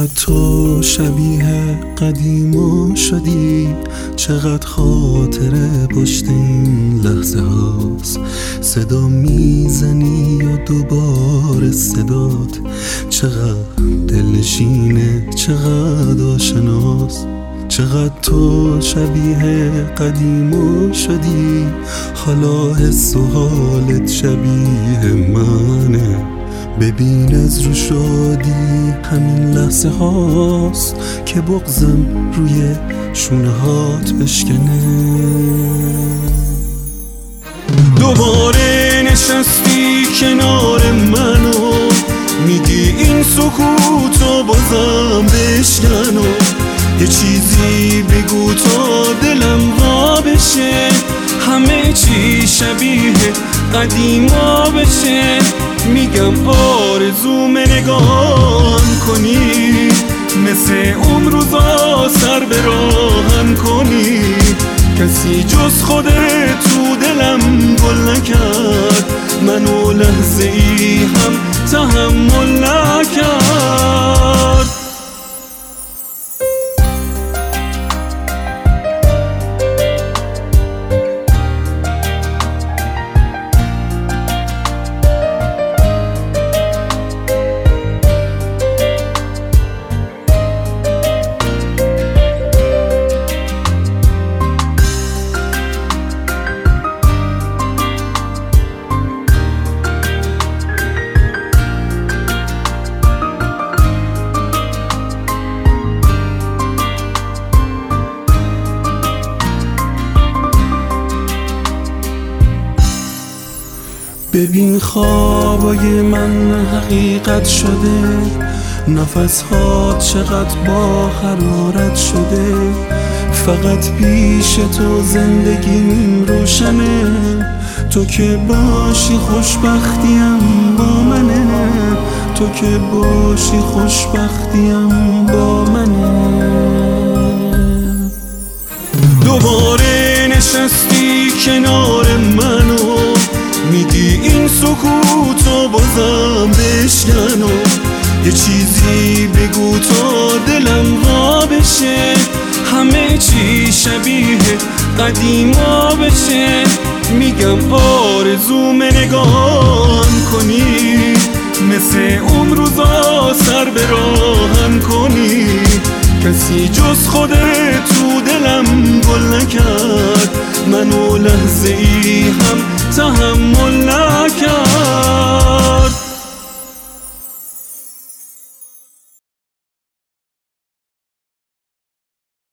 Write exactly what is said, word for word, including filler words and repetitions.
چقدر تو شبیه قدیما شدی، چقدر خاطره پشت این لحظه هاست. صدا میزنی و دوباره صدات چقدر دلنشینه، چقدر آشناست. چقدر تو شبیه قدیما شدی، حالا حس و حالت شبیه منه. ببین از رو شادی همین لحظه هاست که بغضم روی شونه هات بشکنه. دوباره نشستی کنار منو، میگی این سکوتو بازم بشکنو. یه چیزی بگو تا دلم وا بشه، همه چی شبیه قدیما بشه. میگم آرزوم نگاهم کنی، مثل اون روزا سر به راهم کنی. کسی جز خودت تو دلم گل نکرد، منو لحظه ای هم تحمل نکرد. ببین خوابای من حقیقت شده، نفس ها چقدر با حرارت شده. فقط پیش تو زندگیم روشنه، تو که باشی خوشبختیم با منه. تو که باشی خوشبختیم با منه. دوباره نشستی کنار منو، میگی این سکوتو بازم بشکنو. یه چیزی بگو تا دلم وا بشه، همه چی شبیه قدیما بشه. میگم آرزوم نگاهم کنی، مثل اون روزا سر به راهم کنی. کسی جز خودت تو دلم گل نکرد،